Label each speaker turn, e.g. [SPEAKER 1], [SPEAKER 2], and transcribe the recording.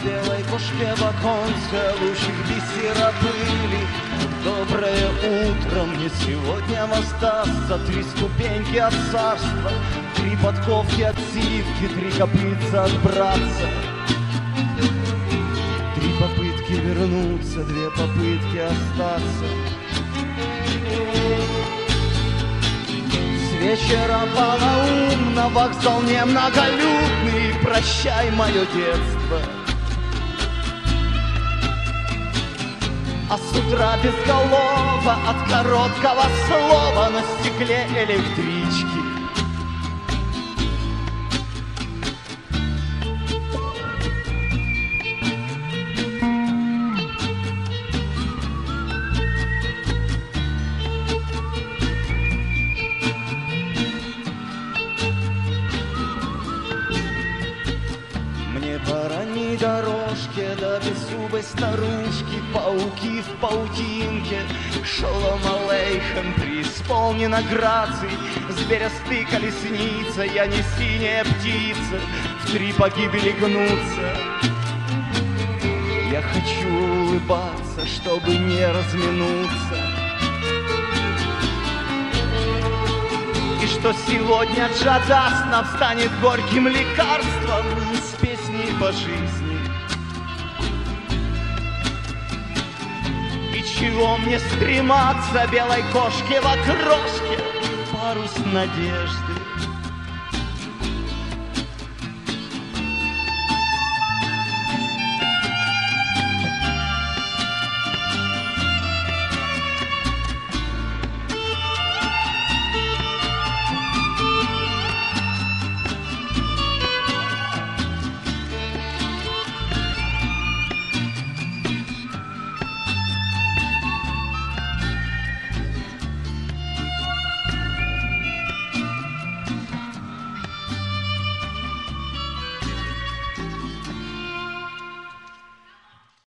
[SPEAKER 1] белой кошке в оконце лучик бисера пыли. Доброе утро, мне сегодня воздастся 3 ступеньки от царства, 3 подковки от сивки, 3 копытца от братца. 3 попытки вернуться, 2 попытки остаться. С вечера полоумно вокзал немноголюдный, прощай мое детство. А с утра безголово от короткого слова на стекле электрички. Мне пора не дорожке до беззубой старушки, пауки в паутинке, шолом алейхем преисполнена граций, зверя-сты колесница, я не синяя птица, в 3 погибели гнуться. Я хочу улыбаться, чтобы не разминуться. И что сегодня джазасна станет горьким лекарством с песней по жизни. И чего мне стрематься белой кошке в окрошке, парус надежды.